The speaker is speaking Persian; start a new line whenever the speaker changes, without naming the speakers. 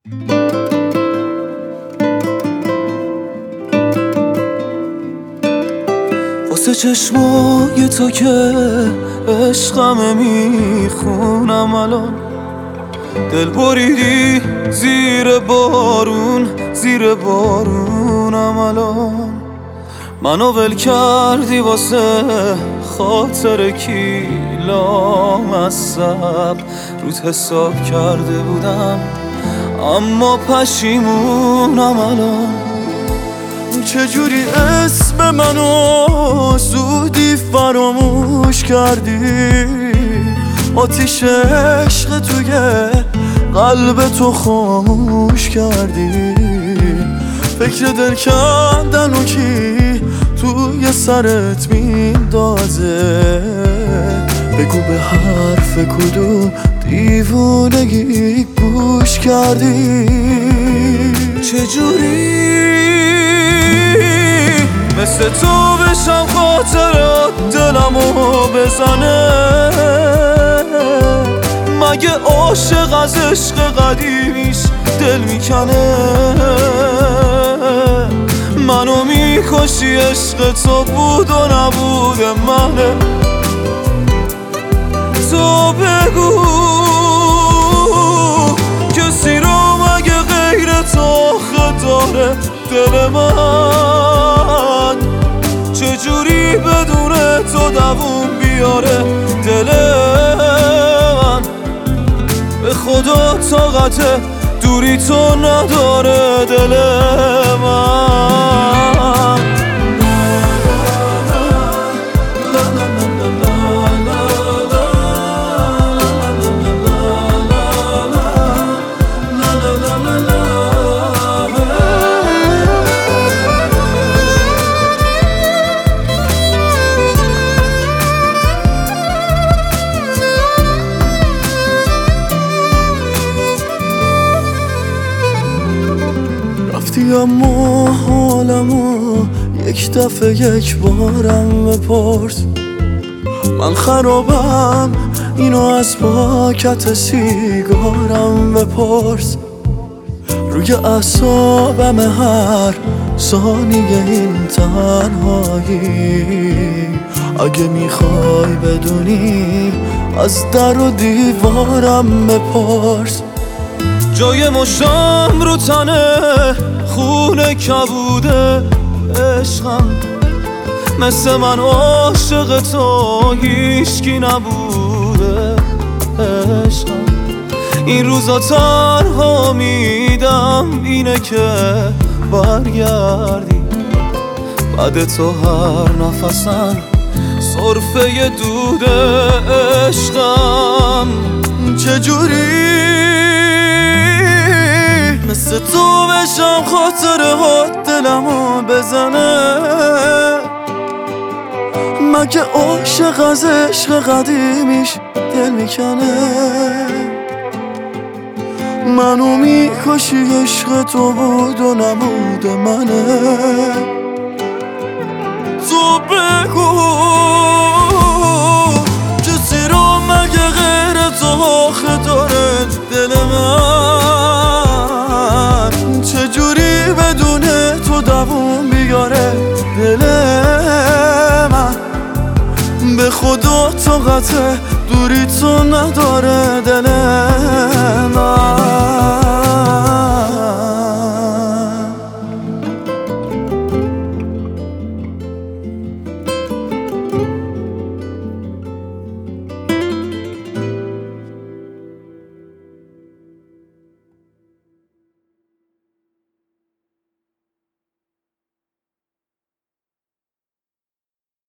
واسه چشمای تو که عشقمه میخونم الان، دل بریدی زیر بارونم الان. منو ول کردی واسه خاطر کی لامصب، روت حساب کرده بودم اما پشیمونم الان. چجوری اسم منو زودی فراموش کردی، آتیش عشق توی قلب تو خاموش کردی. فکر دل کردن و کی توی سرت میندازه، بگو به حرف کدوم دیوونگی گوش کردی. چجوری مثل تو بشم خاطرات دلمو بزنه، مگه عاشق از عشق قدیمیش دل میکنه. منو میکشی عشق تو بود و نبود منه. تو بگو کسی رو مگه غیر تو آخه داره دل من، چجوری بدون تو دووم بیاره دل من. به خدا طاقت دوری تو نداره دل من. رفتی اما حالمو یک دفعه یک بارم بپرس. من خرابم اینو از پاکت سیگارم بپرس. روی اعصابم هر ثانیه این تنهایی، اگه میخوای بدونی از در و دیوارم بپرس. جای مشتم رو تنه خونه کبوده عشقم، مثل من عاشق تو هیچکی نبوده عشقم. این روزا تنها میدم اینه که برگردی، بعد تو هر نفسم صرفه دود عشقم. چجوری مثل تو بشم خاطرات دلمو بزنه، مگه عاشق از عشق قدیمیش دل میکنه. منو میکشی عشق تو بود و نبود منه. تو بگو کسی رو مگه غیر تو آخه داره دل من، چجوری بدون تو دووم بیاره دل من. به خدا طاقت دوری تو نداره دل من.